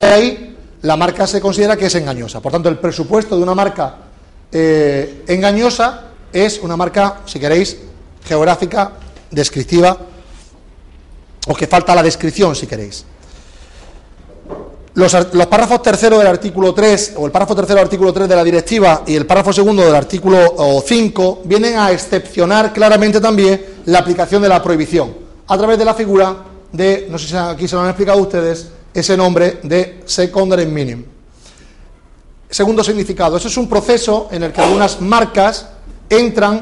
ahí, la marca se considera que es engañosa. Por tanto, el presupuesto de una marca engañosa es una marca, si queréis, geográfica, descriptiva, o que falta la descripción, si queréis. Los párrafos terceros del artículo 3, o el párrafo tercero del artículo 3 de la directiva y el párrafo segundo del artículo 5, vienen a excepcionar claramente también la aplicación de la prohibición, a través de la figura de, no sé si aquí se lo han explicado ustedes, ese nombre de secondary meaning. Segundo significado, eso es un proceso en el que algunas marcas entran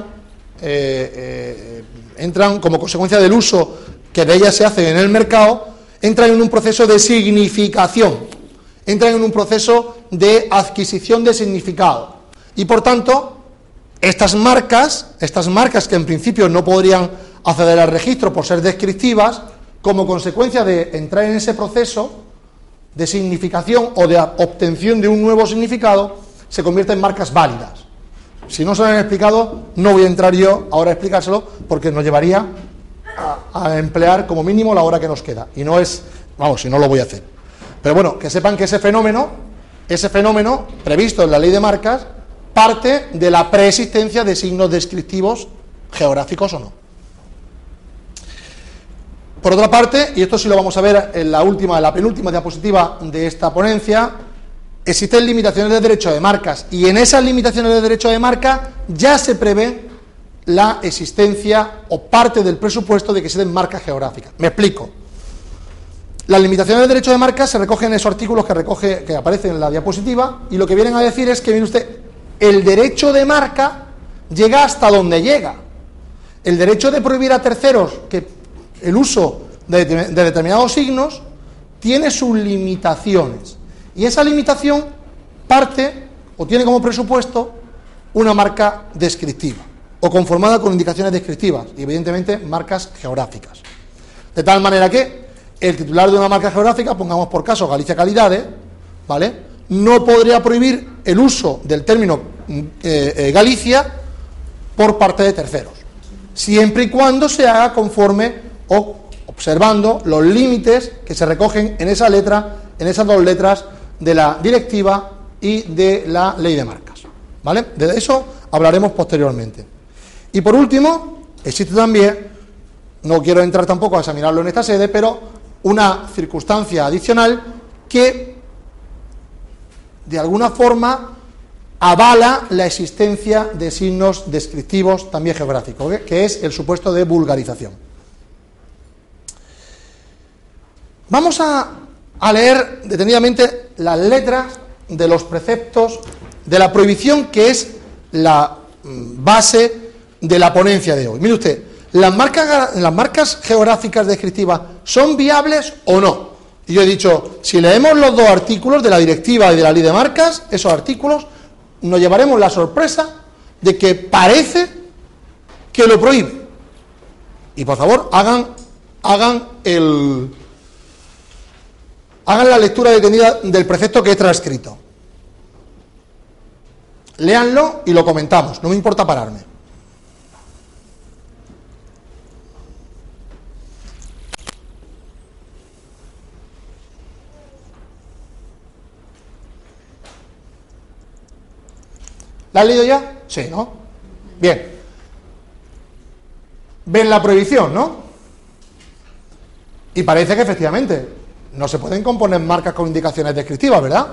como consecuencia del uso que de ellas se hace en el mercado, entran en un proceso de significación, entran en un proceso de adquisición de significado. Y por tanto, estas marcas que en principio no podrían acceder al registro por ser descriptivas, como consecuencia de entrar en ese proceso de significación o de obtención de un nuevo significado, se convierten en marcas válidas. Si no se lo han explicado, no voy a entrar yo ahora a explicárselo, porque nos llevaría a emplear como mínimo la hora que nos queda, y no es, vamos, si no lo voy a hacer. Pero bueno, que sepan que ese fenómeno previsto en la ley de marcas parte de la preexistencia de signos descriptivos geográficos o no. Por otra parte, y esto sí lo vamos a ver en la penúltima diapositiva de esta ponencia, existen limitaciones de derecho de marcas, y en esas limitaciones de derecho de marca ya se prevé la existencia o parte del presupuesto de que se den marcas geográficas. Me explico. Las limitaciones de derecho de marca se recogen en esos artículos que aparecen en la diapositiva, y lo que vienen a decir es que, mire usted, el derecho de marca llega hasta donde llega. El derecho de prohibir a terceros que el uso de determinados signos tiene sus limitaciones, y esa limitación parte o tiene como presupuesto una marca descriptiva o conformada con indicaciones descriptivas, y evidentemente marcas geográficas. De tal manera que el titular de una marca geográfica, pongamos por caso Galicia Calidades, ¿vale?, no podría prohibir el uso del término Galicia por parte de terceros, siempre y cuando se haga conforme o observando los límites que se recogen en esa letra, en esas dos letras de la directiva y de la ley de marcas, ¿vale? De eso hablaremos posteriormente. Y por último, existe también, no quiero entrar tampoco a examinarlo en esta sede, pero una circunstancia adicional que de alguna forma avala la existencia de signos descriptivos también geográficos, que es el supuesto de vulgarización. Vamos a leer detenidamente las letras de los preceptos de la prohibición, que es la base de la ponencia de hoy. Mire usted, las marcas geográficas descriptivas ¿son viables o no? Y yo he dicho, si leemos los dos artículos de la directiva y de la ley de marcas, esos artículos, nos llevaremos la sorpresa de que parece que lo prohíbe. Y por favor, hagan la lectura detenida del precepto que he transcrito. Léanlo y lo comentamos, no me importa pararme. ¿La has leído ya? Sí, ¿no? Bien. Ven la prohibición, ¿no? Y parece que efectivamente no se pueden componer marcas con indicaciones descriptivas, ¿verdad?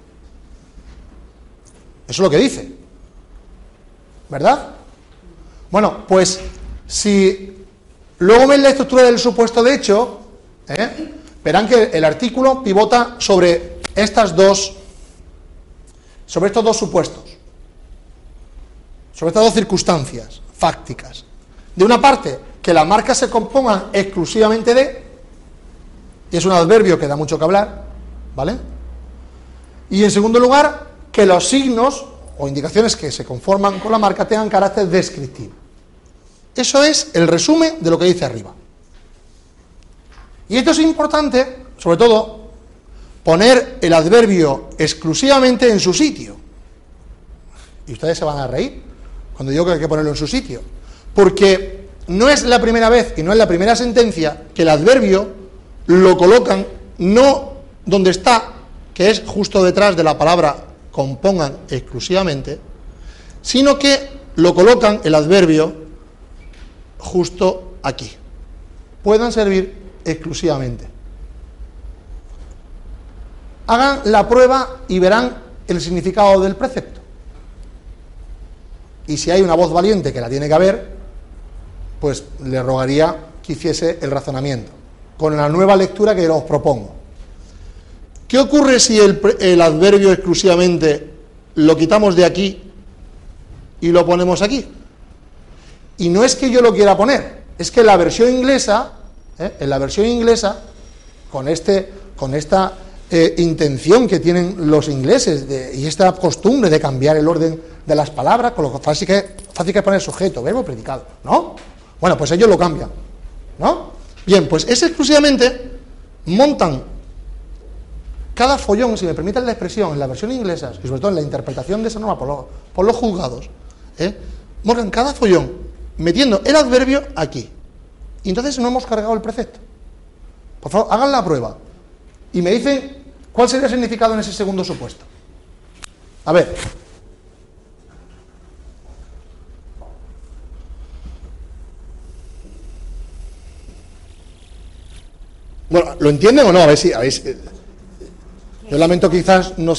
Eso es lo que dice, ¿verdad? Bueno, pues si luego ven la estructura del supuesto de hecho, verán que el artículo pivota sobre estos dos supuestos, sobre estas dos circunstancias fácticas. De una parte, que las marcas se compongan exclusivamente de, y es un adverbio que da mucho que hablar, ¿vale? Y en segundo lugar, que los signos o indicaciones que se conforman con la marca tengan carácter descriptivo. Eso es el resumen de lo que dice arriba. Y esto es importante, sobre todo, poner el adverbio exclusivamente en su sitio. Y ustedes se van a reír cuando digo que hay que ponerlo en su sitio, porque no es la primera vez y no es la primera sentencia que el adverbio lo colocan no donde está, que es justo detrás de la palabra compongan exclusivamente, sino que lo colocan, el adverbio, justo aquí. Puedan servir exclusivamente. Hagan la prueba y verán el significado del precepto. Y si hay una voz valiente, que la tiene que haber, pues le rogaría que hiciese el razonamiento, con la nueva lectura que os propongo. ¿Qué ocurre si el adverbio exclusivamente lo quitamos de aquí y lo ponemos aquí? Y no es que yo lo quiera poner, es que en la versión inglesa, con esta intención que tienen los ingleses y esta costumbre de cambiar el orden de las palabras, con lo fácil que es poner sujeto, verbo, predicado, ¿no? Bueno, pues ellos lo cambian, ¿no? Bien, pues es exclusivamente, montan cada follón, si me permiten la expresión, en la versión inglesa, y sobre todo en la interpretación de esa norma por los juzgados, montan cada follón metiendo el adverbio aquí. Y entonces no hemos cargado el precepto. Por favor, hagan la prueba. Y me dicen cuál sería el significado en ese segundo supuesto. A ver. Bueno, ¿lo entienden o no? A ver si... Yo lamento quizás no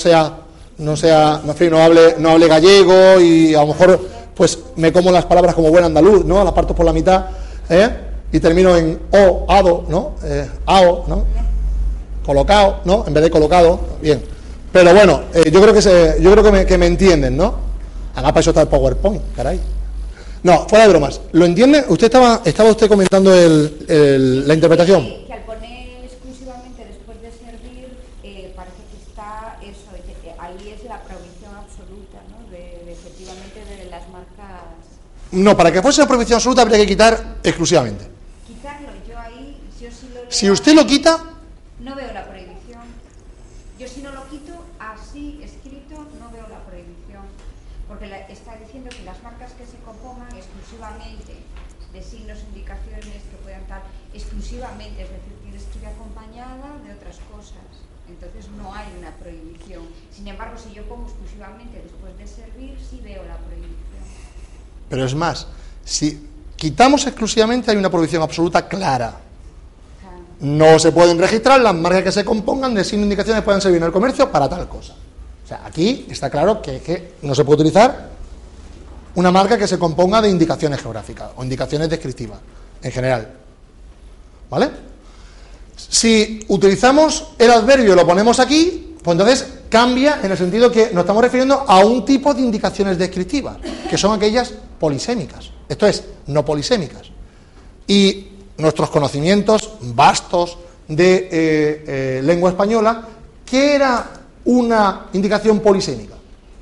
hable gallego y a lo mejor pues me como las palabras como buen andaluz, ¿no? Las parto por la mitad, y termino en o, ado, ¿no? Ao, ¿no? Colocado, ¿no? En vez de colocado, bien. Pero bueno, yo creo que me entienden, ¿no? Además para eso está el PowerPoint, caray. No, fuera de bromas. ¿Lo entiende? Usted estaba usted comentando la interpretación. Que al poner exclusivamente después de servir, parece que está eso, ahí es la prohibición absoluta, ¿no? Efectivamente de las marcas. No, para que fuese una prohibición absoluta habría que quitar exclusivamente. Quitarlo, yo ahí, yo sí lo leo. Si usted lo quita, no veo la prohibición. Yo si no lo quito así escrito, no veo la prohibición. Porque está diciendo que las marcas que se compongan exclusivamente de signos, indicaciones que puedan dar exclusivamente, es decir, tienes que ir acompañada de otras cosas. Entonces no hay una prohibición. Sin embargo, si yo pongo exclusivamente después de servir, sí veo la prohibición. Pero es más, si quitamos exclusivamente hay una prohibición absoluta clara. No se pueden registrar las marcas que se compongan de signos, indicaciones que puedan servir en el comercio para tal cosa. O sea, aquí está claro que no se puede utilizar una marca que se componga de indicaciones geográficas o indicaciones descriptivas en general. ¿Vale? Si utilizamos el adverbio y lo ponemos aquí, pues entonces cambia en el sentido que nos estamos refiriendo a un tipo de indicaciones descriptivas, que son aquellas polisémicas. Esto es, no polisémicas. Y nuestros conocimientos vastos de lengua española, ¿qué era una indicación polisémica?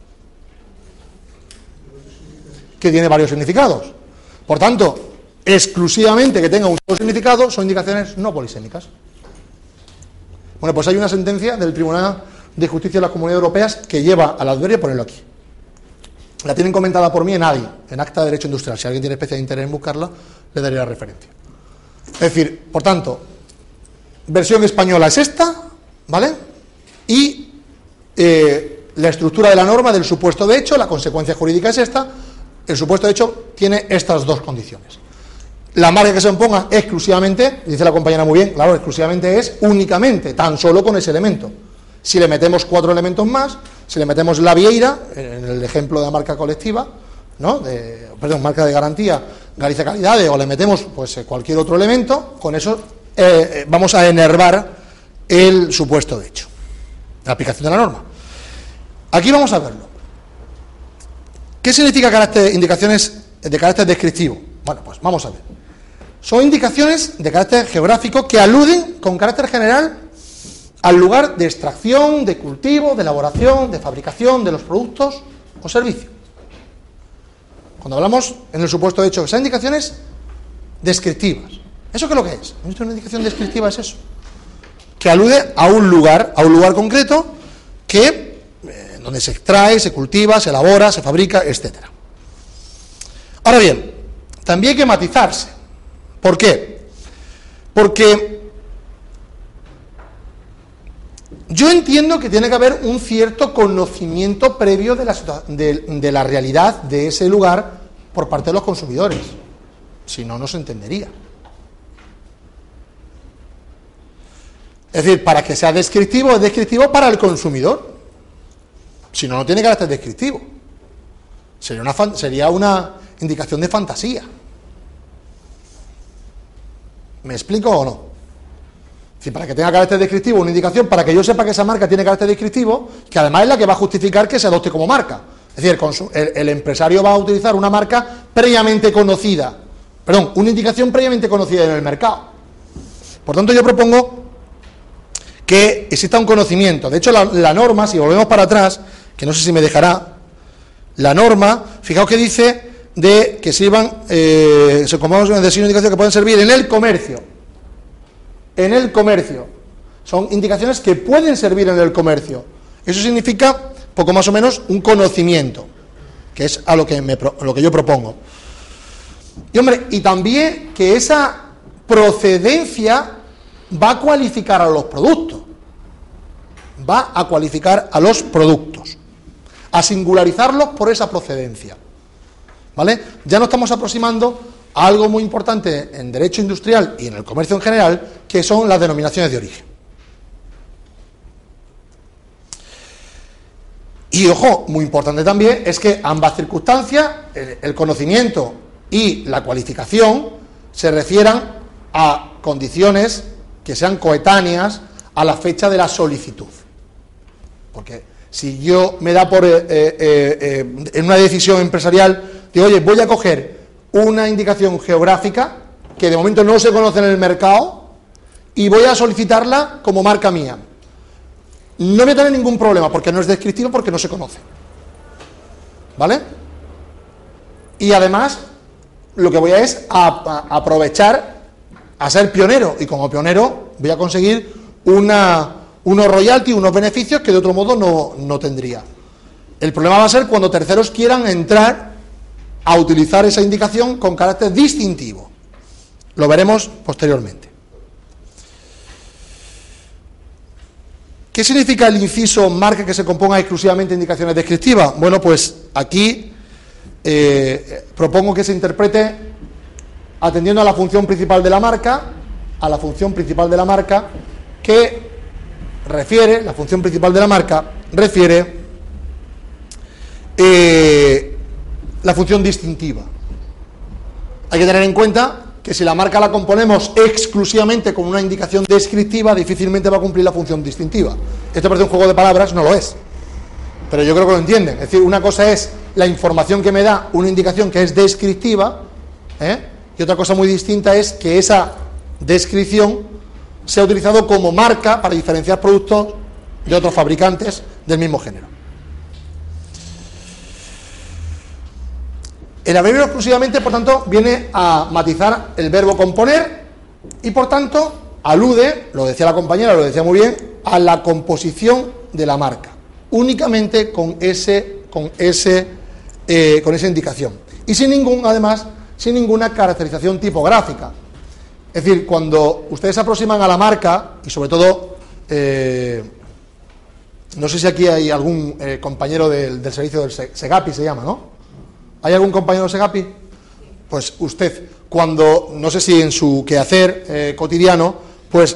Que tiene varios significados. Por tanto, exclusivamente que tenga un solo significado son indicaciones no polisémicas. Bueno, pues hay una sentencia del Tribunal de Justicia de las Comunidades Europeas que lleva al adverbio a ponerlo aquí. La tienen comentada por mí en ADI, en Acta de Derecho Industrial. Si alguien tiene especial interés en buscarla, le daré la referencia. Es decir, por tanto, versión española es esta, ¿vale? Y la estructura de la norma del supuesto de hecho, la consecuencia jurídica es esta. El supuesto de hecho tiene estas dos condiciones. La marca que se imponga exclusivamente, dice la compañera muy bien, claro, exclusivamente es únicamente, tan solo con ese elemento. Si le metemos 4 elementos más, si le metemos la vieira, en el ejemplo de la marca colectiva, ¿no? Marca de garantía, Galicia Calidades, o le metemos pues cualquier otro elemento, con eso vamos a enervar el supuesto de hecho, la aplicación de la norma. Aquí vamos a verlo. ¿Qué significa indicaciones de carácter descriptivo? Bueno, pues vamos a ver. Son indicaciones de carácter geográfico que aluden con carácter general al lugar de extracción, de cultivo, de elaboración, de fabricación de los productos o servicios. Cuando hablamos en el supuesto de hecho, que son indicaciones descriptivas. ¿Eso qué es lo que es? Una indicación descriptiva es eso. Que alude a un lugar concreto que donde se extrae, se cultiva, se elabora, se fabrica, etcétera. Ahora bien, también hay que matizarse. ¿Por qué? Porque Yo entiendo que tiene que haber un cierto conocimiento previo de la realidad de ese lugar por parte de los consumidores. Si no, no se entendería. Es decir, para que sea descriptivo, es descriptivo para el consumidor. Si no, no tiene carácter descriptivo. Sería una indicación de fantasía. ¿Me explico o no? Es decir, para que tenga carácter descriptivo, una indicación, para que yo sepa que esa marca tiene carácter descriptivo, que además es la que va a justificar que se adopte como marca. Es decir, el empresario va a utilizar una marca previamente conocida, una indicación previamente conocida en el mercado. Por tanto, yo propongo que exista un conocimiento. De hecho, la norma, si volvemos para atrás, que no sé si me dejará, la norma, fijaos que dice de que sirvan, se comamos de signo de indicación que pueden servir en el comercio. En el comercio. Son indicaciones que pueden servir en el comercio. Eso significa, poco más o menos, un conocimiento, que es a lo que yo propongo. Y hombre, y también que esa procedencia va a cualificar a los productos. Va a cualificar a los productos. A singularizarlos por esa procedencia. ¿Vale? Ya nos estamos aproximando a algo muy importante en derecho industrial y en el comercio en general, que son las denominaciones de origen. Y ojo, muy importante también, es que ambas circunstancias, el conocimiento y la cualificación, se refieran a condiciones que sean coetáneas a la fecha de la solicitud. Porque si yo me da por, en una decisión empresarial, digo, oye, voy a coger una indicación geográfica que de momento no se conoce en el mercado y voy a solicitarla como marca mía. No voy a tener ningún problema porque no es descriptivo, porque no se conoce. ¿Vale? Y además, lo que voy a es a aprovechar a ser pionero, y como pionero voy a conseguir unos royalties, unos beneficios que de otro modo no tendría. El problema va a ser cuando terceros quieran entrar a utilizar esa indicación con carácter distintivo. Lo veremos posteriormente. ¿Qué significa el inciso marca que se componga exclusivamente de indicaciones descriptivas? Bueno, pues aquí propongo que se interprete atendiendo a la función principal de la marca, que refiere, la función principal de la marca refiere la función distintiva. Hay que tener en cuenta que si la marca la componemos exclusivamente con una indicación descriptiva, difícilmente va a cumplir la función distintiva. Esto parece un juego de palabras, no lo es, pero yo creo que lo entienden. Es decir, una cosa es la información que me da una indicación que es descriptiva, y otra cosa muy distinta es que esa descripción sea utilizado como marca para diferenciar productos de otros fabricantes del mismo género. El adverbio exclusivamente, por tanto, viene a matizar el verbo componer y, por tanto, alude, lo decía la compañera, lo decía muy bien, a la composición de la marca, únicamente con esa indicación y sin ninguna caracterización tipográfica. Es decir, cuando ustedes se aproximan a la marca, y sobre todo, no sé si aquí hay algún compañero del servicio del Segapi, se llama, ¿no? ¿Hay algún compañero de Segapi? Pues usted, cuando, no sé si en su quehacer cotidiano, pues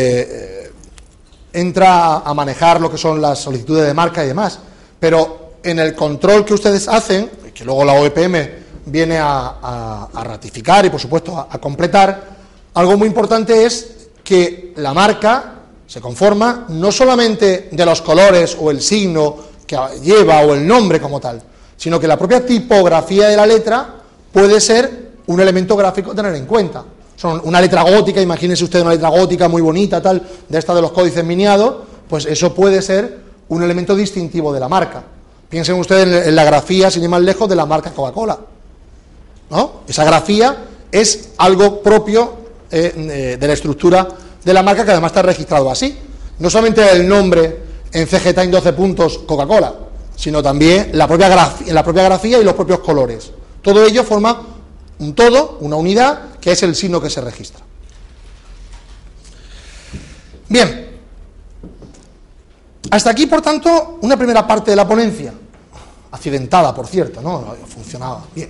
entra a manejar lo que son las solicitudes de marca y demás, pero en el control que ustedes hacen, que luego la OEPM viene a ratificar y por supuesto a completar, algo muy importante es que la marca se conforma no solamente de los colores o el signo que lleva o el nombre como tal, sino que la propia tipografía de la letra puede ser un elemento gráfico a tener en cuenta. Son una letra gótica, imagínese usted una letra gótica muy bonita, tal, de esta de los códices miniados, pues eso puede ser un elemento distintivo de la marca. Piensen ustedes en la grafía, sin ir más lejos, de la marca Coca-Cola, ¿no? Esa grafía es algo propio de la estructura de la marca, que además está registrado así. No solamente el nombre en CGTA en 12 puntos Coca-Cola, sino también la propia grafía y los propios colores. Todo ello forma un todo, una unidad, que es el signo que se registra. Bien, Hasta aquí, por tanto, una primera parte de la ponencia, accidentada, por cierto, ¿no? Funcionaba bien.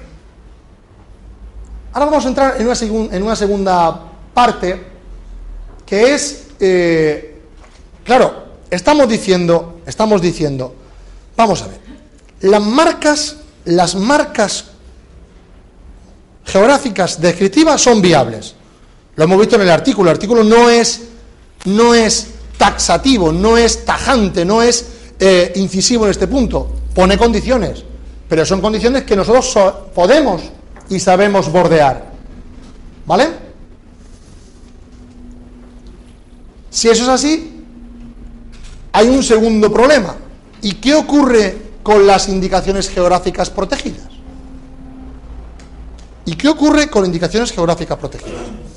Ahora vamos a entrar en una segunda parte, que es, claro, estamos diciendo, vamos a ver, las marcas geográficas descriptivas son viables. Lo hemos visto en el artículo no es taxativo, no es tajante, no es incisivo en este punto, pone condiciones, pero son condiciones que nosotros podemos y sabemos bordear, ¿vale? Si eso es así, hay un segundo problema. ¿Y qué ocurre con las indicaciones geográficas protegidas? ¿Y qué ocurre con indicaciones geográficas protegidas?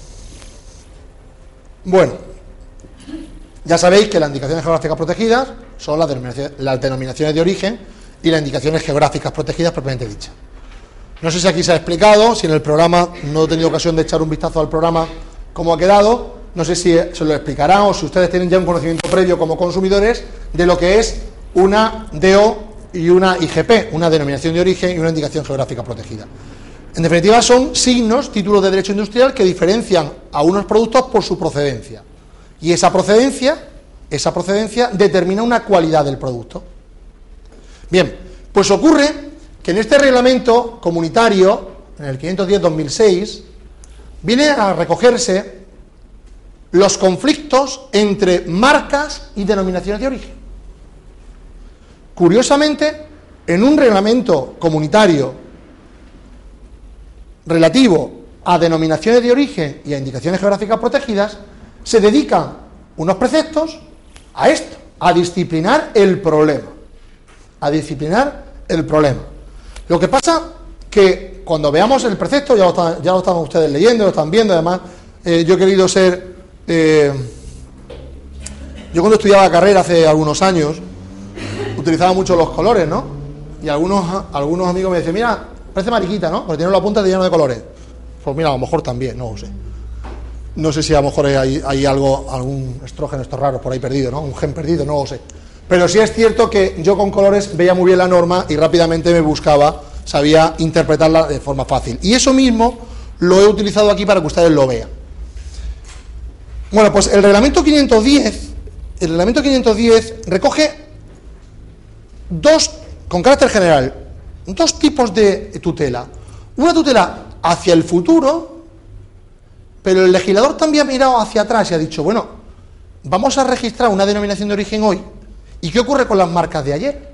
Bueno, ya sabéis que las indicaciones geográficas protegidas son las denominaciones de origen y las indicaciones geográficas protegidas propiamente dichas. No sé si aquí se ha explicado, si en el programa, no he tenido ocasión de echar un vistazo al programa, cómo ha quedado, no sé si se lo explicarán o si ustedes tienen ya un conocimiento previo como consumidores de lo que es una DO y una IGP, una denominación de origen y una indicación geográfica protegida. En definitiva, son signos, títulos de derecho industrial que diferencian a unos productos por su procedencia. Y esa procedencia determina una cualidad del producto. Bien, pues ocurre que en este reglamento comunitario, en el 510-2006, viene a recogerse los conflictos entre marcas y denominaciones de origen. Curiosamente, en un reglamento comunitario relativo a denominaciones de origen y a indicaciones geográficas protegidas, se dedican unos preceptos a esto, a disciplinar el problema. Lo que pasa que cuando veamos el precepto, ya lo están ustedes leyendo, lo están viendo, además, yo he querido ser... yo cuando estudiaba la carrera hace algunos años, utilizaba mucho los colores, ¿no? Y algunos amigos me decían, mira, parece mariquita, ¿no? Porque tiene la punta llena de colores. Pues mira, a lo mejor también, no lo sé. No sé si a lo mejor hay algún estrógeno estos raros por ahí perdido, ¿no? Un gen perdido, no lo sé. Pero sí es cierto que yo con colores veía muy bien la norma y rápidamente sabía interpretarla de forma fácil. Y eso mismo lo he utilizado aquí para que ustedes lo vean. Bueno, pues el reglamento 510 recoge con carácter general, dos tipos de tutela. Una tutela hacia el futuro, pero el legislador también ha mirado hacia atrás y ha dicho, bueno, vamos a registrar una denominación de origen hoy, ¿y qué ocurre con las marcas de ayer?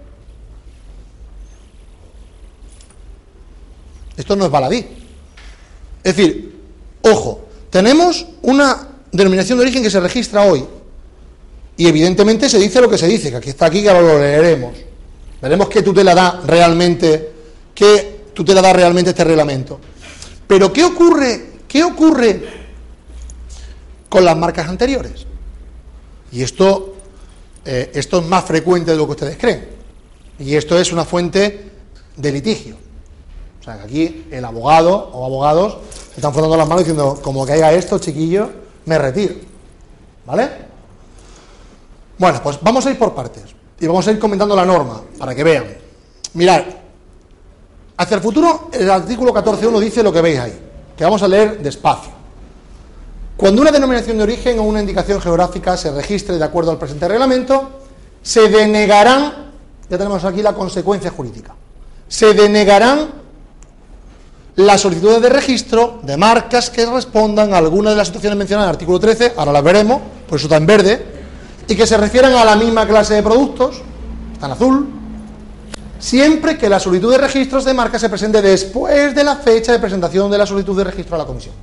Esto no es baladí. Es decir, ojo, tenemos una denominación de origen que se registra hoy, y evidentemente se dice lo que se dice, que aquí está aquí, que ahora lo leeremos. Veremos qué tutela da realmente este reglamento. Pero ¿qué ocurre con las marcas anteriores? Y esto es más frecuente de lo que ustedes creen. Y esto es una fuente de litigio. O sea, que aquí el abogado o abogados se están frotando las manos diciendo, como que haya esto, chiquillo, me retiro. ¿Vale? Bueno, pues vamos a ir por partes. Y vamos a ir comentando la norma, para que vean. Mirad, hacia el futuro, el artículo 14.1 dice lo que veis ahí, que vamos a leer despacio. Cuando una denominación de origen o una indicación geográfica se registre de acuerdo al presente reglamento, se denegarán, ya tenemos aquí la consecuencia jurídica, se denegarán las solicitudes de registro de marcas que respondan a alguna de las situaciones mencionadas en el artículo 13, ahora las veremos, por eso está en verde, y que se refieran a la misma clase de productos, está en azul, siempre que la solicitud de registros de marca se presente después de la fecha de presentación de la solicitud de registro a la comisión.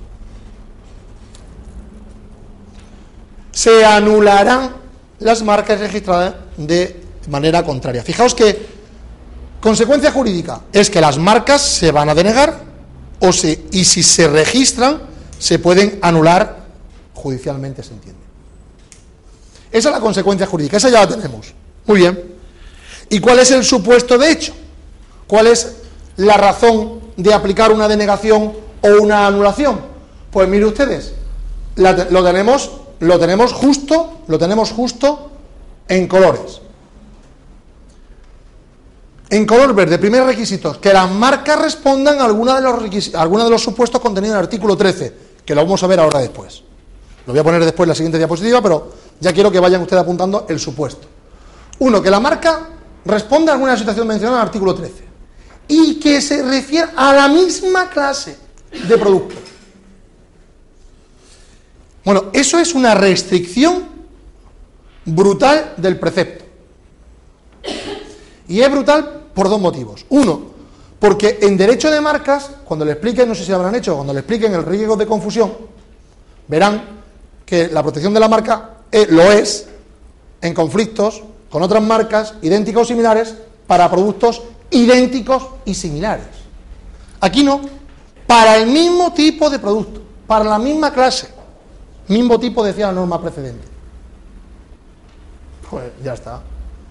Se anularán las marcas registradas de manera contraria. Fijaos que consecuencia jurídica es que las marcas se van a denegar y si se registran se pueden anular judicialmente, se entiende. Esa es la consecuencia jurídica, esa ya la tenemos. Muy bien. ¿Y cuál es el supuesto de hecho? ¿Cuál es la razón de aplicar una denegación o una anulación? Pues mire ustedes, lo tenemos justo en colores. En color verde, primer requisito, que las marcas respondan a alguno de los supuestos contenidos en el artículo 13, que lo vamos a ver ahora después. Lo voy a poner después en la siguiente diapositiva, pero ya quiero que vayan ustedes apuntando el supuesto. Uno, que la marca responda a alguna situación mencionada en el artículo 13 y que se refiera a la misma clase de producto. Bueno, eso es una restricción brutal del precepto. Y es brutal por dos motivos. Uno, porque en derecho de marcas, cuando le expliquen, no sé si lo habrán hecho, cuando le expliquen el riesgo de confusión, verán que la protección de la marca lo es en conflictos con otras marcas idénticas o similares para productos idénticos y similares. Aquí no, para el mismo tipo de producto, para la misma clase, mismo tipo decía la norma precedente. Pues ya está.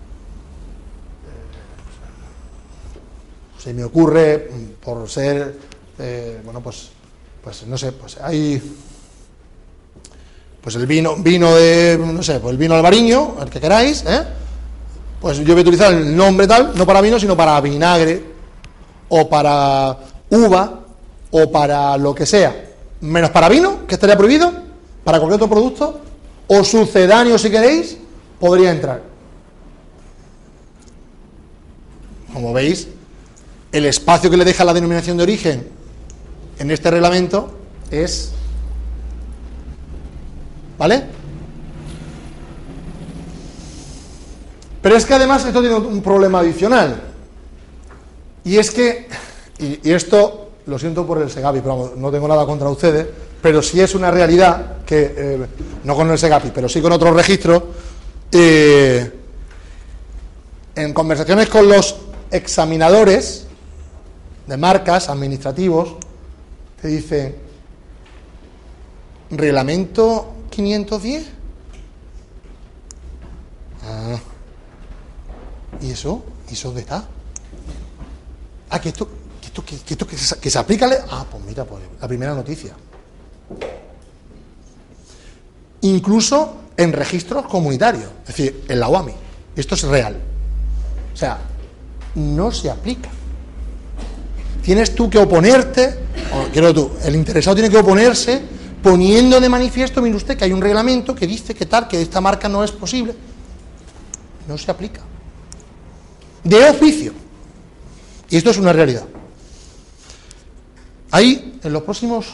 Se me ocurre, por ser, bueno, pues no sé, pues hay, pues el vino de, no sé, pues el vino albariño, el que queráis, pues yo voy a utilizar el nombre tal, no para vino, sino para vinagre, o para uva, o para lo que sea, menos para vino, que estaría prohibido, para cualquier otro producto, o sucedáneo si queréis, podría entrar. Como veis, el espacio que le deja la denominación de origen en este reglamento es, ¿vale? Pero es que además esto tiene un problema adicional, y es que, y esto lo siento por el Segapi, pero vamos, no tengo nada contra ustedes, pero sí es una realidad que, no con el Segapi, pero sí con otros registros, en conversaciones con los examinadores de marcas administrativos, te dicen, ¿reglamento 510? Ah, ¿y eso? ¿Y eso dónde está? Ah, que se aplica. Ah, pues mira, pues la primera noticia. Incluso en registros comunitarios, es decir, en la OAMI. Esto es real. O sea, no se aplica. Tienes tú que oponerte, el interesado tiene que oponerse, poniendo de manifiesto, mire usted, que hay un reglamento que dice que tal, que esta marca no es posible. No se aplica. De oficio. Y esto es una realidad. Ahí, en los próximos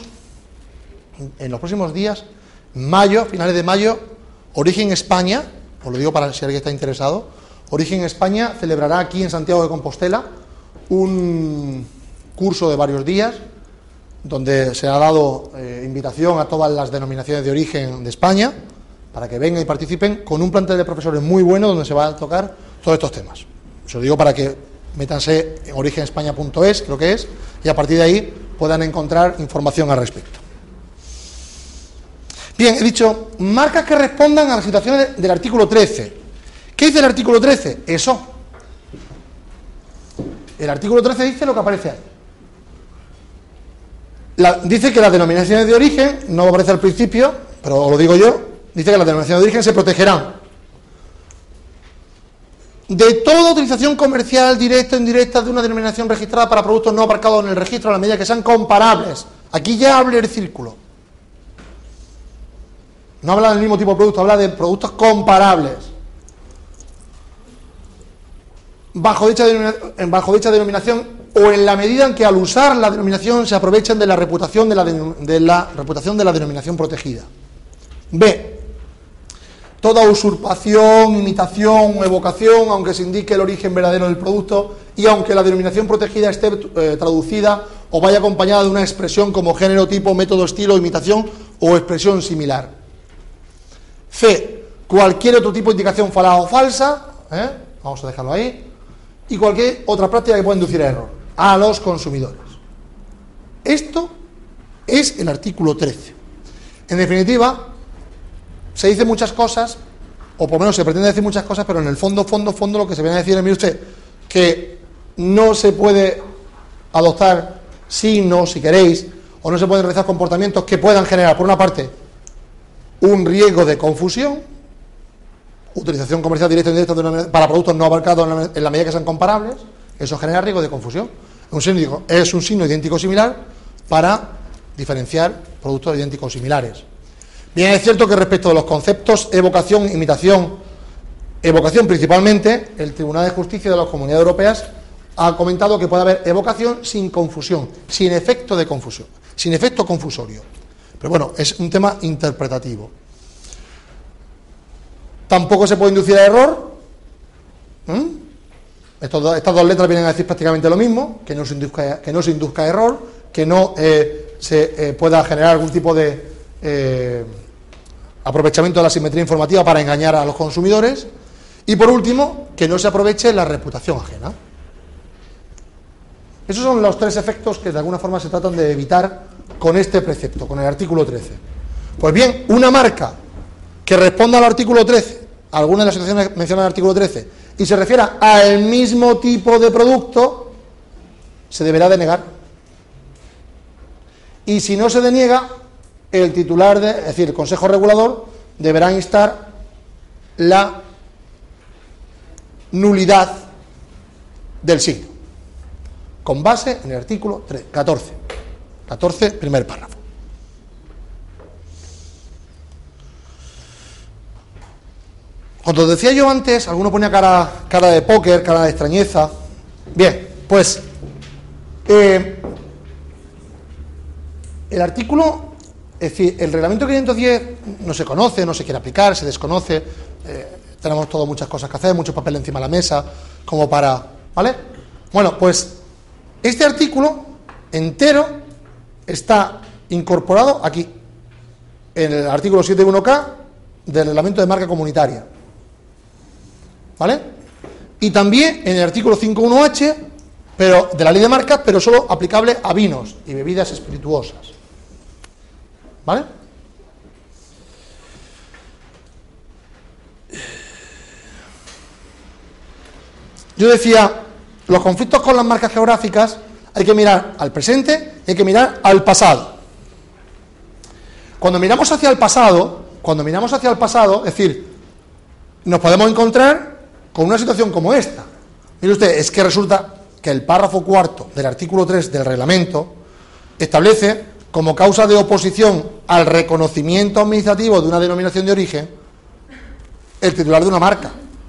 días, mayo, finales de mayo, Origen España, os lo digo para si alguien está interesado, Origen España celebrará aquí en Santiago de Compostela un curso de varios días donde se ha dado invitación a todas las denominaciones de origen de España para que vengan y participen, con un plantel de profesores muy bueno donde se va a tocar todos estos temas. Se lo digo para que métanse en origenespaña.es, creo que es, y a partir de ahí puedan encontrar información al respecto. Bien, he dicho, marcas que respondan a las situaciones del artículo 13. ¿Qué dice el artículo 13? Eso. El artículo 13 dice lo que aparece ahí. Dice que las denominaciones de origen, no aparece al principio, pero lo digo yo, dice que las denominaciones de origen se protegerán de toda utilización comercial directa o indirecta de una denominación registrada para productos no abarcados en el registro a la medida que sean comparables. Aquí ya habla el círculo. No habla del mismo tipo de producto, habla de productos comparables. Bajo dicha denominación o en la medida en que al usar la denominación se aprovechen de la reputación de la denominación protegida. B. Toda usurpación, imitación o evocación, aunque se indique el origen verdadero del producto y aunque la denominación protegida esté traducida o vaya acompañada de una expresión como género, tipo, método, estilo, imitación o expresión similar. C. Cualquier otro tipo de indicación falaz o falsa, vamos a dejarlo ahí, y cualquier otra práctica que pueda inducir a error a los consumidores. Esto es el artículo 13. En definitiva, se dicen muchas cosas, o por lo menos se pretende decir muchas cosas, pero en el fondo lo que se viene a decir es, mire usted, que no se puede adoptar signos, si queréis, o no se pueden realizar comportamientos que puedan generar, por una parte, un riesgo de confusión, utilización comercial directa e indirecta para productos no abarcados en la medida que sean comparables, eso genera riesgo de confusión. Es un signo idéntico o similar para diferenciar productos idénticos o similares. Bien, es cierto que respecto de los conceptos evocación, imitación, evocación principalmente, el Tribunal de Justicia de las Comunidades Europeas ha comentado que puede haber evocación sin confusión, sin efecto de confusión, sin efecto confusorio. Pero bueno, es un tema interpretativo. Tampoco se puede inducir a error. Estas dos letras vienen a decir prácticamente lo mismo, que no se induzca a error, que no se pueda generar algún tipo de aprovechamiento de la simetría informativa para engañar a los consumidores. Y por último, que no se aproveche la reputación ajena. Esos son los tres efectos que de alguna forma se tratan de evitar con este precepto, con el artículo 13. Pues bien, una marca que responda al artículo 13, a alguna de las situaciones mencionadas en el artículo 13, y se refiera al mismo tipo de producto, se deberá denegar. Y si no se deniega, el titular, es decir, el Consejo Regulador, deberá instar la nulidad del signo, con base en el artículo 14, primer párrafo. Cuando decía yo antes, alguno ponía cara de póker, cara de extrañeza. Bien, pues el artículo, es decir, el reglamento 510 no se conoce, no se quiere aplicar, se desconoce, tenemos todas muchas cosas que hacer, mucho papel encima de la mesa, como para, ¿vale? Bueno, pues este artículo entero está incorporado aquí, en el artículo 7.1k del reglamento de marca comunitaria, ¿vale? Y también en el artículo 5.1h, pero de la ley de marcas, pero solo aplicable a vinos y bebidas espirituosas, ¿vale? Yo decía, los conflictos con las marcas geográficas hay que mirar al presente y hay que mirar al pasado. Cuando miramos hacia el pasado, es decir, nos podemos encontrar con una situación como esta. Mire usted, es que resulta que el párrafo cuarto del artículo 3 del reglamento establece como causa de oposición al reconocimiento administrativo de una denominación de origen el titular de una marca.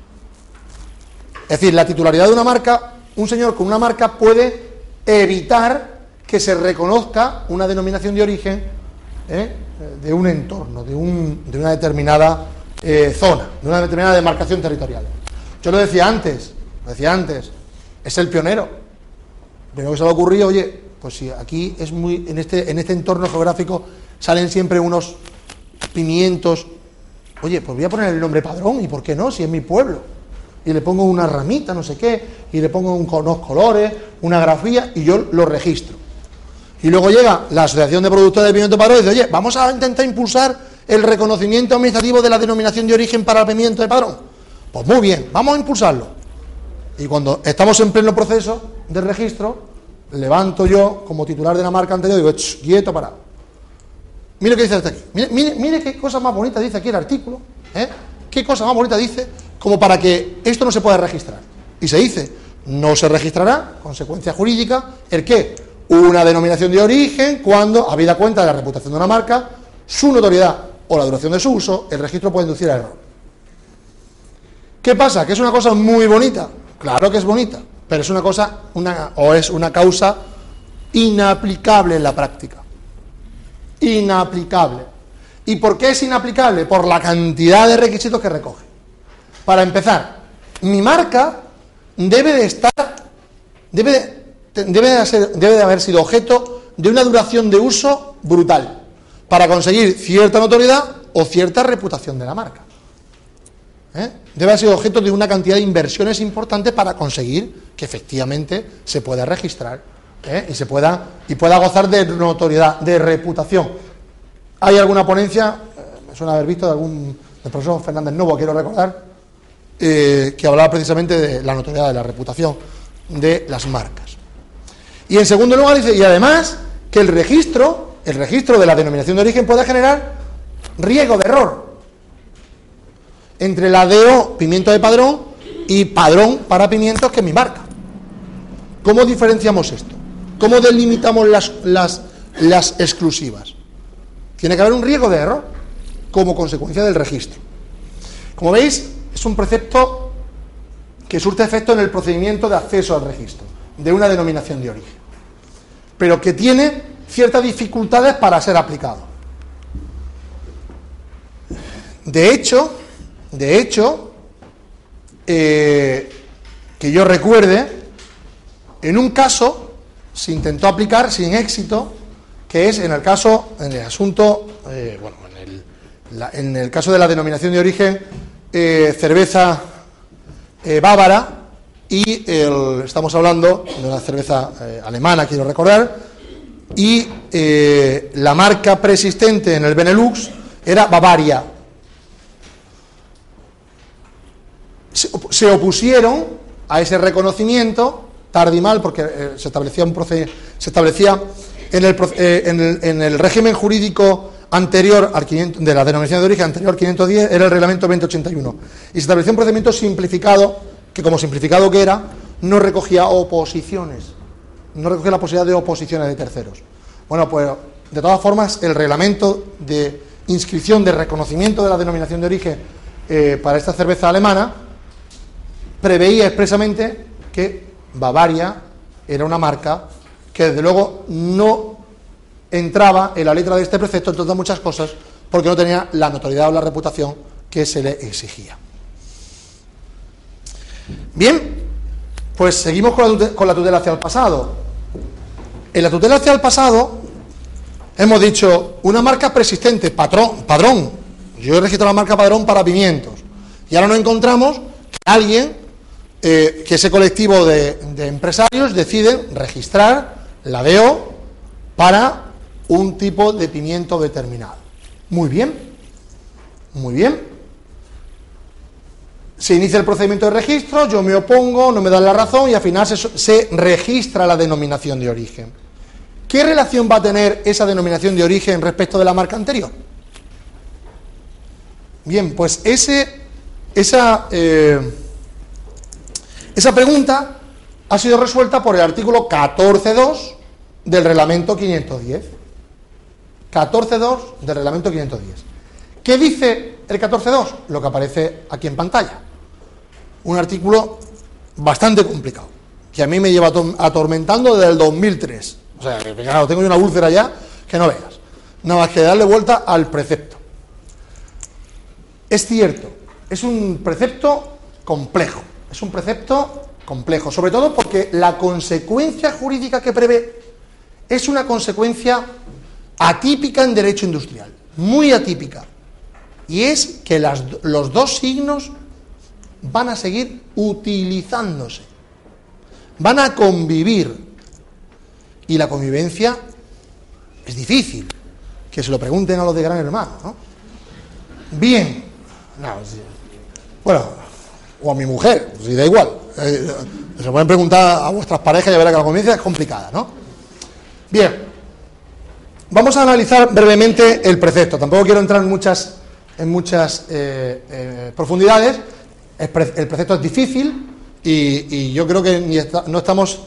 Es decir, la titularidad de una marca, un señor con una marca puede evitar que se reconozca una denominación de origen de un entorno, de una determinada zona, de una determinada demarcación territorial. Yo lo decía antes, es el pionero. Primero que se le ha ocurrido, oye, pues si aquí es muy, en este entorno geográfico salen siempre unos pimientos, oye, pues voy a poner el nombre Padrón, ¿y por qué no? Si es mi pueblo. Y le pongo una ramita, no sé qué, y le pongo unos colores, una grafía, y yo lo registro. Y luego llega la Asociación de Productores de Pimiento Padrón y dice, oye, vamos a intentar impulsar el reconocimiento administrativo de la denominación de origen para el pimiento de Padrón. Pues muy bien, vamos a impulsarlo. Y cuando estamos en pleno proceso de registro, levanto yo, como titular de la marca anterior, y digo, quieto, parado. Mire qué dice hasta aquí. Mire qué cosa más bonita dice aquí el artículo, qué cosa más bonita dice, como para que esto no se pueda registrar. Y se dice, no se registrará, consecuencia jurídica, ¿el qué? Una denominación de origen cuando, habida cuenta de la reputación de una marca, su notoriedad o la duración de su uso, el registro puede inducir a error. ¿Qué pasa? ¿Que es una cosa muy bonita? Claro que es bonita, pero es una causa inaplicable en la práctica. Inaplicable. ¿Y por qué es inaplicable? Por la cantidad de requisitos que recoge. Para empezar, mi marca debe de haber sido objeto de una duración de uso brutal para conseguir cierta notoriedad o cierta reputación de la marca. Debe haber sido objeto de una cantidad de inversiones importantes para conseguir que efectivamente se pueda registrar y pueda gozar de notoriedad, de reputación. Hay alguna ponencia, me suena haber visto del profesor Fernández Novo, quiero recordar, que hablaba precisamente de la notoriedad, de la reputación de las marcas. Y en segundo lugar dice, y además que el registro de la denominación de origen puede generar riesgo de error. entre la DO Pimiento de Padrón y Padrón para Pimientos, que es mi marca. ¿Cómo diferenciamos esto? ¿Cómo delimitamos las exclusivas? Tiene que haber un riesgo de error como consecuencia del registro. Como veis, es un precepto que surte efecto en el procedimiento de acceso al registro de una denominación de origen, pero que tiene ciertas dificultades para ser aplicado. De hecho, que yo recuerde, en un caso se intentó aplicar sin éxito, que es en el caso de la denominación de origen cerveza bávara, y estamos hablando de una cerveza alemana, quiero recordar, y la marca preexistente en el Benelux era Bavaria. Se opusieron a ese reconocimiento, tarde y mal, porque se establecía en el régimen jurídico anterior al 500, de la denominación de origen anterior al 510, era el reglamento 2081, y se estableció un procedimiento simplificado, que como simplificado que era, no recogía oposiciones, no recogía la posibilidad de oposiciones de terceros. Bueno, pues de todas formas, el reglamento de inscripción de reconocimiento de la denominación de origen para esta cerveza alemana preveía expresamente que Bavaria era una marca que desde luego no entraba en la letra de este precepto, entre otras muchas cosas, porque no tenía la notoriedad o la reputación que se le exigía. Bien, pues seguimos con la tutela hacia el pasado. En la tutela hacia el pasado hemos dicho una marca preexistente, Padrón. Yo he registrado la marca Padrón para pimientos, y ahora nos encontramos que alguien, que ese colectivo de empresarios deciden registrar la DO para un tipo de pimiento determinado. Muy bien, muy bien. Se inicia el procedimiento de registro, yo me opongo, no me dan la razón y al final se registra la denominación de origen. ¿Qué relación va a tener esa denominación de origen respecto de la marca anterior? Bien, pues esa pregunta ha sido resuelta por el artículo 14.2 del reglamento 510. 14.2 del reglamento 510. ¿Qué dice el 14.2? Lo que aparece aquí en pantalla. Un artículo bastante complicado, que a mí me lleva atormentando desde el 2003. O sea, que claro, tengo yo una úlcera ya que no veas. Nada más que darle vuelta al precepto. Es cierto, es un precepto complejo. Es un precepto complejo, sobre todo porque la consecuencia jurídica que prevé es una consecuencia atípica en derecho industrial, muy atípica, y es que los dos signos van a seguir utilizándose, van a convivir, y la convivencia es difícil, que se lo pregunten a los de Gran Hermano, ¿no? Bien, bueno, o a mi mujer, si da igual, se pueden preguntar a vuestras parejas y verán que la convivencia es complicada, ¿no? Bien, vamos a analizar brevemente el precepto, tampoco quiero entrar en muchas profundidades. El precepto es difícil y yo creo que no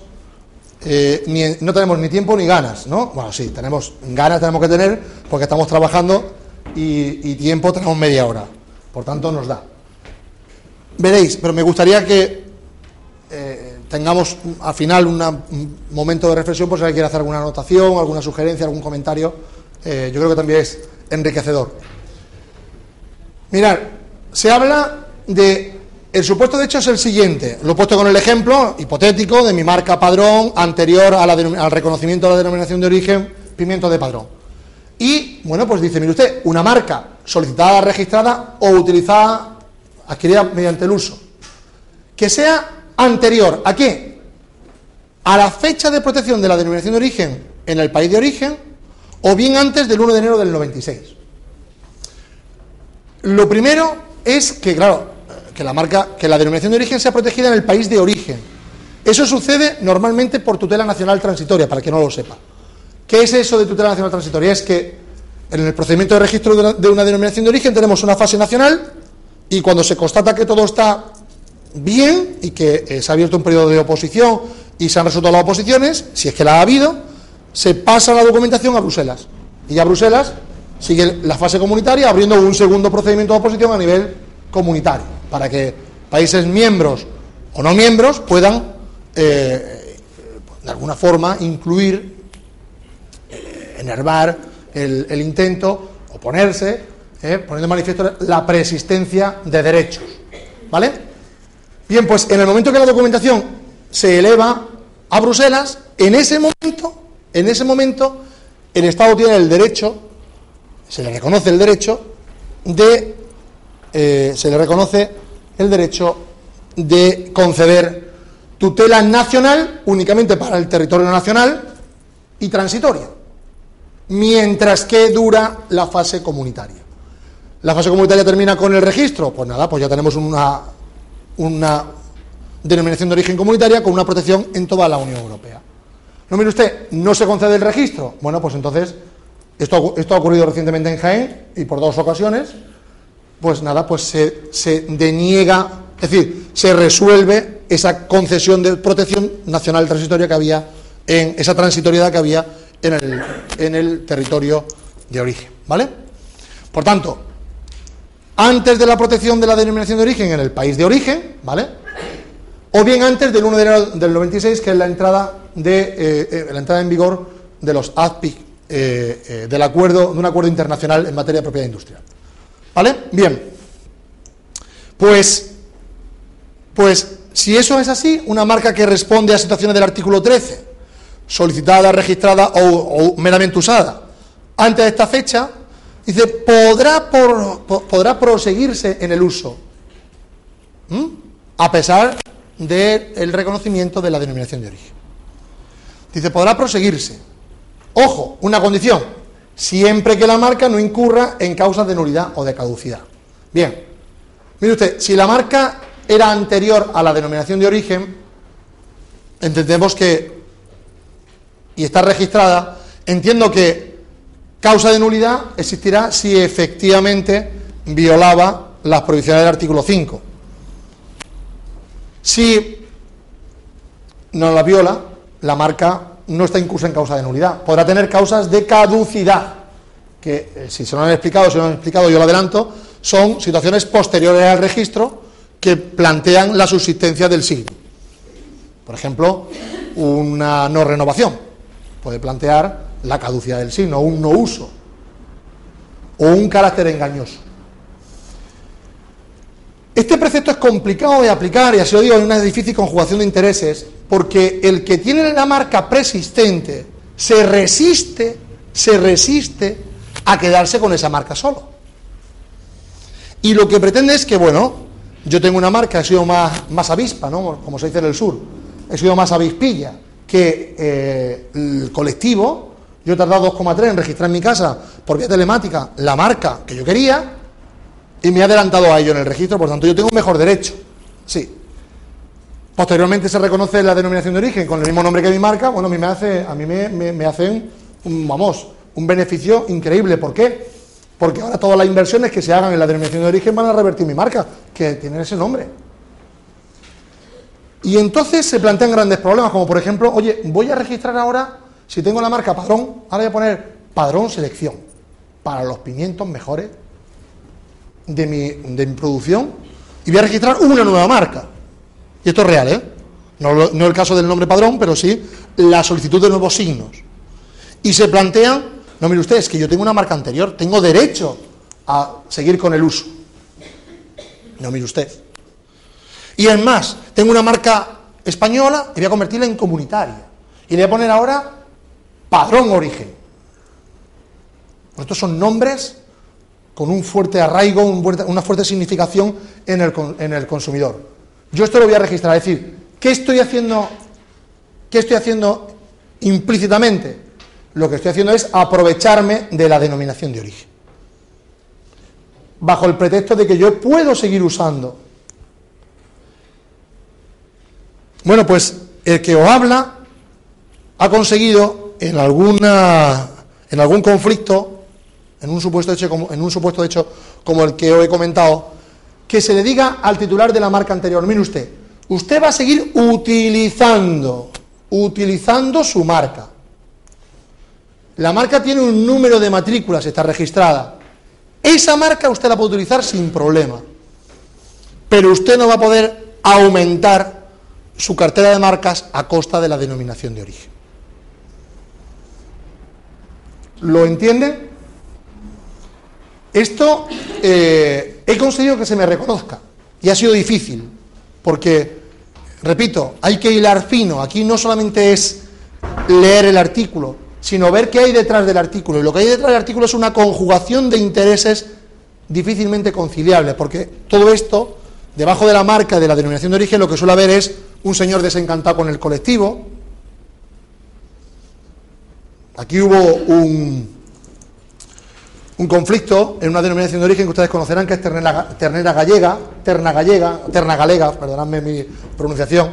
tenemos ni tiempo ni ganas, ¿no? Bueno, sí, ganas tenemos que tener porque estamos trabajando y tiempo tenemos media hora, por tanto nos da. Veréis, pero me gustaría que tengamos al final un momento de reflexión por si alguien quiere hacer alguna anotación, alguna sugerencia, algún comentario. Yo creo que también es enriquecedor. Mirad, se habla de... El supuesto de hecho es el siguiente, lo he puesto con el ejemplo hipotético de mi marca Padrón anterior al reconocimiento de la denominación de origen pimiento de Padrón. Y, bueno, pues dice, mire usted, una marca solicitada, registrada o utilizada, adquirida mediante el uso, que sea anterior, ¿a qué? A la fecha de protección de la denominación de origen en el país de origen, o bien antes del 1 de enero del 96. Lo primero es que, claro, que la denominación de origen sea protegida en el país de origen. Eso sucede normalmente por tutela nacional transitoria, para que no lo sepa. ¿Qué es eso de tutela nacional transitoria? Es que en el procedimiento de registro de una denominación de origen tenemos una fase nacional y cuando se constata que todo está bien y que se ha abierto un periodo de oposición y se han resuelto las oposiciones, si es que la ha habido, se pasa la documentación a Bruselas. Y ya Bruselas sigue la fase comunitaria abriendo un segundo procedimiento de oposición a nivel comunitario, para que países miembros o no miembros puedan, de alguna forma, incluir, enervar el intento, oponerse, poniendo en manifiesto la preexistencia de derechos. ¿Vale? Bien, pues en el momento que la documentación se eleva a Bruselas, en ese momento el Estado tiene el derecho, se le reconoce el derecho de conceder tutela nacional únicamente para el territorio nacional y transitoria, mientras que dura la fase comunitaria. ¿La fase comunitaria termina con el registro? Pues nada, pues ya tenemos una denominación de origen comunitaria con una protección en toda la Unión Europea. No, mire usted, ¿no se concede el registro? Bueno, pues entonces, esto ha ocurrido recientemente en Jaén y por 2 ocasiones, pues nada, pues se deniega, es decir, se resuelve esa concesión de protección nacional transitoria que había, en esa transitoriedad que había en el territorio de origen, ¿vale? Por tanto, antes de la protección de la denominación de origen en el país de origen, ¿vale? O bien antes del 1 de enero del 96, que es la entrada en vigor de los AZPIC, de un acuerdo internacional en materia de propiedad industrial. ¿Vale? Bien. Pues si eso es así, una marca que responde a situaciones del artículo 13, solicitada, registrada o meramente usada, antes de esta fecha, dice, podrá proseguirse en el uso, a pesar del reconocimiento de la denominación de origen. Dice, podrá proseguirse. Ojo, una condición, siempre que la marca no incurra en causas de nulidad o de caducidad. Bien, mire usted, si la marca era anterior a la denominación de origen, entendemos que, y está registrada, entiendo que causa de nulidad existirá si efectivamente violaba las prohibiciones del artículo 5. Si no la viola, la marca no está incursa en causa de nulidad. Podrá tener causas de caducidad, que si se lo han explicado, yo lo adelanto, son situaciones posteriores al registro que plantean la subsistencia del signo. Por ejemplo, una no renovación puede plantear la caducidad del signo, un no uso, o un carácter engañoso. Este precepto es complicado de aplicar, y así lo digo, hay una difícil conjugación de intereses, porque el que tiene la marca preexistente se resiste a quedarse con esa marca solo. Y lo que pretende es que, bueno, yo tengo una marca, he sido más avispa, ¿no? Como se dice en el sur, he sido más avispilla que el colectivo. Yo he tardado 2,3 en registrar en mi casa por vía telemática la marca que yo quería y me he adelantado a ello en el registro, por tanto yo tengo un mejor derecho. Sí. Posteriormente se reconoce la denominación de origen con el mismo nombre que mi marca. Bueno, a mí me hacen un beneficio increíble. ¿Por qué? Porque ahora todas las inversiones que se hagan en la denominación de origen van a revertir mi marca, que tiene ese nombre. Y entonces se plantean grandes problemas, como por ejemplo, oye, voy a registrar ahora, si tengo la marca Padrón, ahora voy a poner Padrón Selección, para los pimientos mejores de mi producción, y voy a registrar una nueva marca. Y esto es real, ¿eh? No el caso del nombre Padrón, pero sí la solicitud de nuevos signos. Y se plantean, no, mire usted, es que yo tengo una marca anterior, tengo derecho a seguir con el uso. No, mire usted. Y es más, tengo una marca española y voy a convertirla en comunitaria. Y le voy a poner ahora Padrón Origen. Estos son nombres con un fuerte arraigo, una fuerte significación en el consumidor. Yo esto lo voy a registrar, es decir, ¿qué estoy haciendo implícitamente? Lo que estoy haciendo es aprovecharme de la denominación de origen, bajo el pretexto de que yo puedo seguir usando. Bueno, pues el que os habla ha conseguido en algún conflicto, en un supuesto hecho como el que os he comentado, que se le diga al titular de la marca anterior: mire usted va a seguir utilizando su marca. La marca tiene un número de matrículas, está registrada. Esa marca usted la puede utilizar sin problema, pero usted no va a poder aumentar su cartera de marcas a costa de la denominación de origen. ¿Lo entienden? Esto he conseguido que se me reconozca, y ha sido difícil, porque, repito, hay que hilar fino. Aquí no solamente es leer el artículo, sino ver qué hay detrás del artículo, y lo que hay detrás del artículo es una conjugación de intereses difícilmente conciliables, porque todo esto, debajo de la marca de la denominación de origen, lo que suele haber es un señor desencantado con el colectivo. Aquí hubo un conflicto en una denominación de origen que ustedes conocerán, que es terna galega, perdonadme mi pronunciación,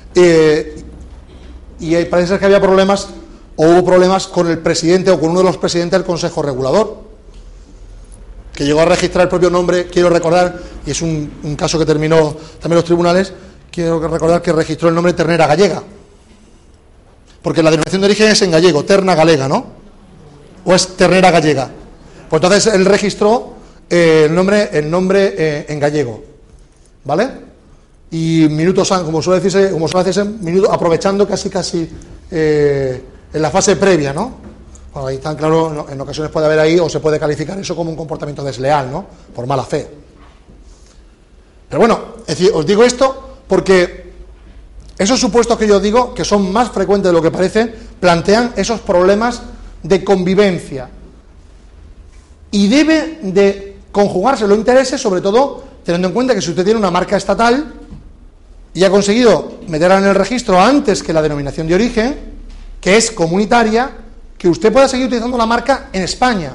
y parece ser que había problemas, o hubo problemas con el presidente o con uno de los presidentes del Consejo Regulador, que llegó a registrar el propio nombre, quiero recordar, y es un caso que terminó también los tribunales, quiero recordar que registró el nombre Ternera Gallega, porque la denominación de origen es en gallego, terna galega, ¿no? ¿O es ternera gallega? Pues entonces él registró el nombre en gallego, ¿vale? Y minutos antes, como suele decirse, aprovechando casi en la fase previa, ¿no? Bueno, ahí tan claro, en ocasiones puede haber ahí, o se puede calificar eso como un comportamiento desleal, ¿no? Por mala fe. Pero bueno, es decir, os digo esto porque esos supuestos que yo digo, que son más frecuentes de lo que parece, plantean esos problemas de convivencia. Y debe de conjugarse los intereses, sobre todo teniendo en cuenta que si usted tiene una marca estatal y ha conseguido meterla en el registro antes que la denominación de origen, que es comunitaria, que usted pueda seguir utilizando la marca en España.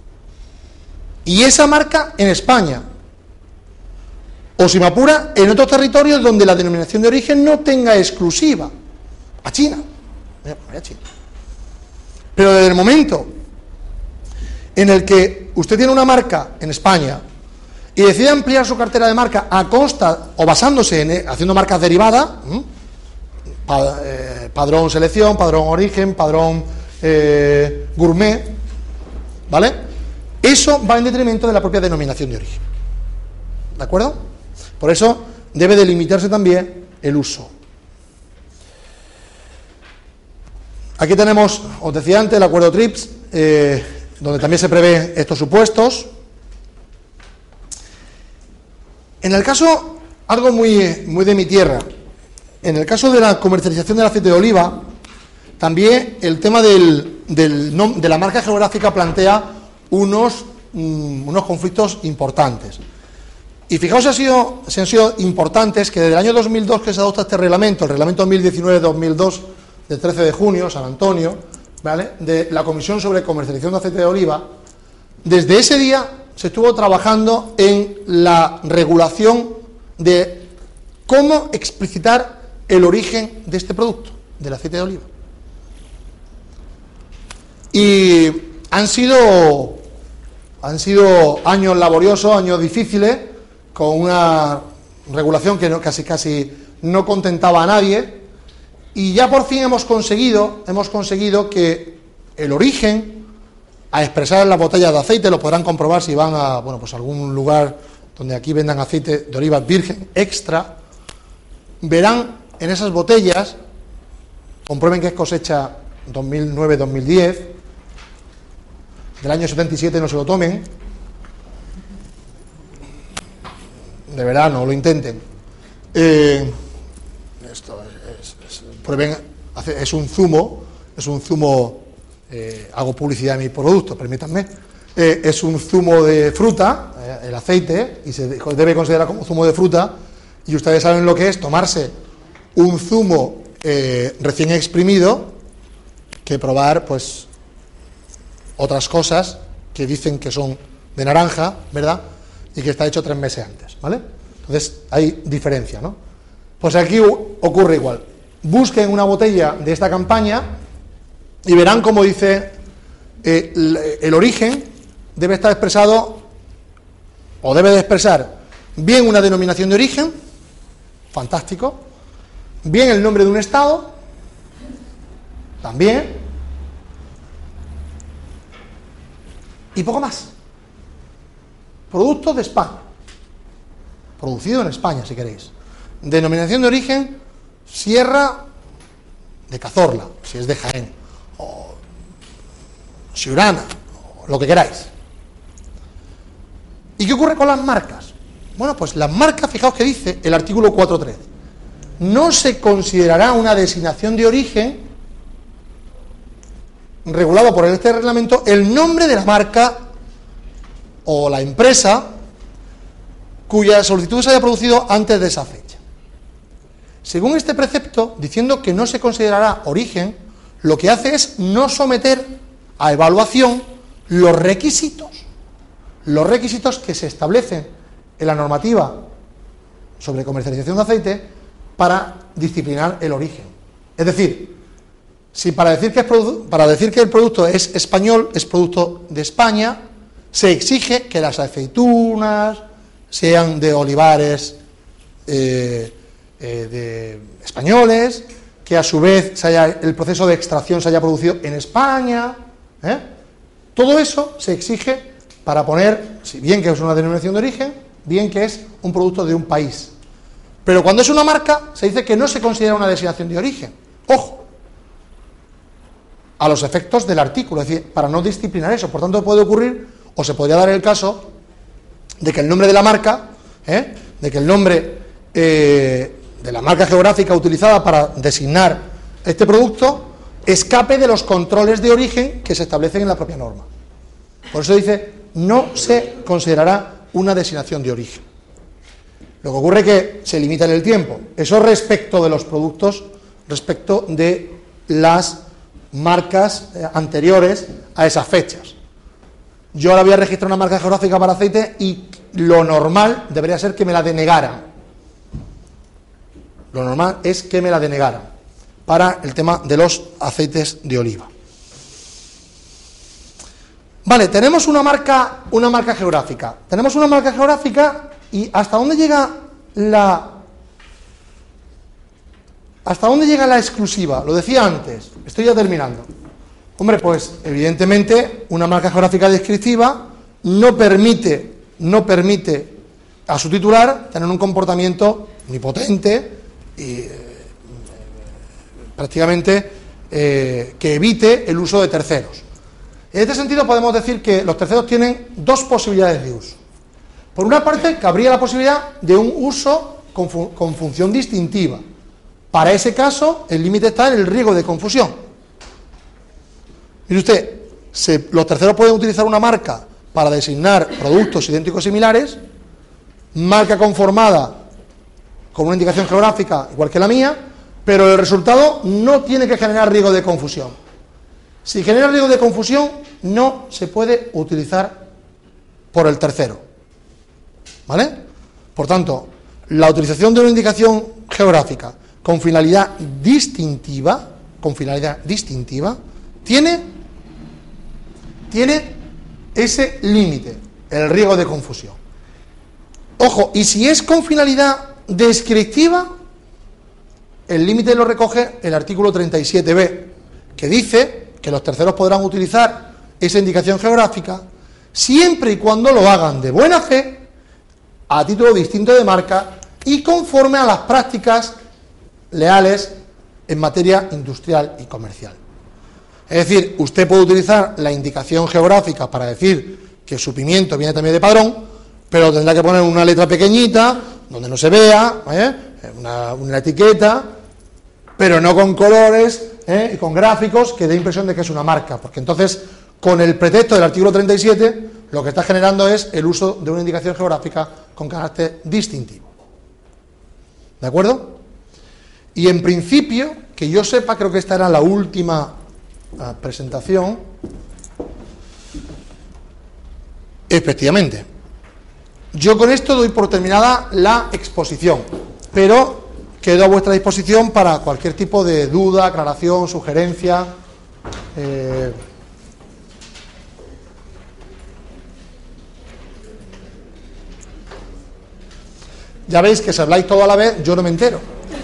Y esa marca en España. O si me apura, en otros territorios donde la denominación de origen no tenga exclusiva. A China. Pero desde el momento en el que usted tiene una marca en España y decide ampliar su cartera de marca a costa o basándose en haciendo marcas derivadas, padrón selección, padrón origen, padrón gourmet, ¿vale? Eso va en detrimento de la propia denominación de origen, ¿de acuerdo? Por eso debe delimitarse también el uso. Aquí tenemos, os decía antes, el acuerdo TRIPS, donde también se prevé estos supuestos. En el caso, algo muy de mi tierra, en el caso de la comercialización del aceite de oliva, también el tema de la marca geográfica plantea unos conflictos importantes. Y fijaos si han sido importantes, que desde el año 2002 que se adopta este reglamento, el reglamento 1019-2002, del 13 de junio, San Antonio, ¿vale?, de la Comisión sobre Comercialización de Aceite de Oliva, desde ese día se estuvo trabajando en la regulación de cómo explicitar el origen de este producto, del aceite de oliva. Y han sido años laboriosos, años difíciles, con una regulación que casi no contentaba a nadie, y ya por fin hemos conseguido que el origen, a expresar en las botellas de aceite, lo podrán comprobar si van a algún lugar donde aquí vendan aceite de oliva virgen extra, verán en esas botellas, comprueben que es cosecha 2009-2010, del año 77 no se lo tomen, de verdad no lo intenten. Esto prueben, es un zumo, hago publicidad de mi producto, permítanme, es un zumo de fruta, el aceite, y se debe considerar como zumo de fruta, y ustedes saben lo que es tomarse un zumo recién exprimido, que probar pues otras cosas que dicen que son de naranja, ¿verdad?, y que está hecho 3 meses antes, ¿vale? Entonces hay diferencia, ¿no? Pues aquí ocurre igual. Busquen una botella de esta campaña y verán cómo dice el origen debe estar expresado, o debe de expresar bien una denominación de origen, fantástico, bien el nombre de un estado, también, y poco más. Producto de España, producido en España, si queréis. Denominación de origen, Sierra de Cazorla, si es de Jaén, o Siurana, o lo que queráis. ¿Y qué ocurre con las marcas? Bueno, pues las marcas, fijaos que dice el artículo 4.3, no se considerará una designación de origen regulado por este reglamento el nombre de la marca o la empresa cuya solicitud se haya producido antes de esa fecha. Según este precepto, diciendo que no se considerará origen, lo que hace es no someter a evaluación los requisitos que se establecen en la normativa sobre comercialización de aceite para disciplinar el origen. Es decir, si para decir que el producto es español, es producto de España, se exige que las aceitunas sean de olivares de españoles, que a su vez el proceso de extracción se haya producido en España. Todo eso se exige para poner, si bien que es una denominación de origen, bien que es un producto de un país. Pero cuando es una marca, se dice que no se considera una designación de origen. Ojo, a los efectos del artículo, es decir, para no disciplinar eso. Por tanto, puede ocurrir, o se podría dar el caso, de que el nombre de la marca, de que el nombre de la marca geográfica utilizada para designar este producto, escape de los controles de origen que se establecen en la propia norma. Por eso dice, no se considerará una designación de origen. Lo que ocurre es que se limita en el tiempo. Eso respecto de los productos, respecto de las marcas anteriores a esas fechas. Yo ahora voy a registrar una marca geográfica para aceite y lo normal debería ser que me la denegaran. Lo normal es que me la denegaran para el tema de los aceites de oliva. Vale, tenemos una marca geográfica. Tenemos una marca geográfica y ¿hasta dónde llega la exclusiva? Lo decía antes, estoy ya terminando. Hombre, pues evidentemente una marca geográfica descriptiva no permite a su titular tener un comportamiento omnipotente y prácticamente que evite el uso de terceros. En este sentido podemos decir que los terceros tienen dos posibilidades de uso. Por una parte, cabría la posibilidad de un uso con función distintiva. Para ese caso, el límite está en el riesgo de confusión. Mire usted, los terceros pueden utilizar una marca para designar productos idénticos similares, marca conformada con una indicación geográfica igual que la mía, pero el resultado no tiene que generar riesgo de confusión. Si genera riesgo de confusión, no se puede utilizar por el tercero. ¿Vale? Por tanto, la utilización de una indicación geográfica con finalidad distintiva, tiene ese límite, el riesgo de confusión. Ojo, y si es con finalidad descriptiva, el límite lo recoge el artículo 37b, que dice que los terceros podrán utilizar esa indicación geográfica siempre y cuando lo hagan de buena fe, a título distinto de marca y conforme a las prácticas leales en materia industrial y comercial. Es decir, usted puede utilizar la indicación geográfica para decir que su pimiento viene también de Padrón, pero tendrá que poner una letra pequeñita, donde no se vea, una etiqueta, pero no con colores y con gráficos que dé impresión de que es una marca, porque entonces, con el pretexto del artículo 37, lo que está generando es el uso de una indicación geográfica con carácter distintivo. ¿De acuerdo? Y en principio, que yo sepa, creo que esta era la última presentación. Efectivamente. Yo con esto doy por terminada la exposición, pero quedo a vuestra disposición para cualquier tipo de duda, aclaración, sugerencia. Ya veis que si habláis todo a la vez, yo no me entero.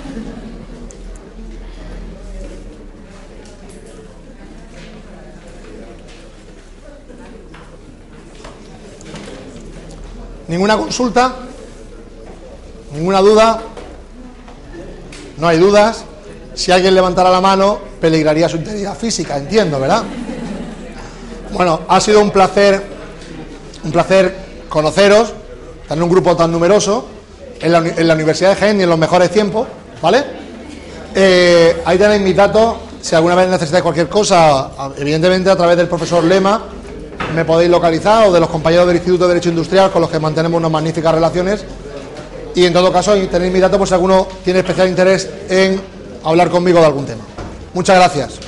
¿Ninguna consulta? ¿Ninguna duda? No hay dudas. Si alguien levantara la mano, peligraría su integridad física, entiendo, ¿verdad? Bueno, ha sido un placer conoceros, tener un grupo tan numeroso en la Universidad de Jaén y en los mejores tiempos, ¿vale? Ahí tenéis mis datos. Si alguna vez necesitáis cualquier cosa, evidentemente a través del profesor Lema me podéis localizar, o de los compañeros del Instituto de Derecho Industrial, con los que mantenemos unas magníficas relaciones. Y en todo caso, ahí tenéis mis datos por si alguno tiene especial interés en hablar conmigo de algún tema. Muchas gracias.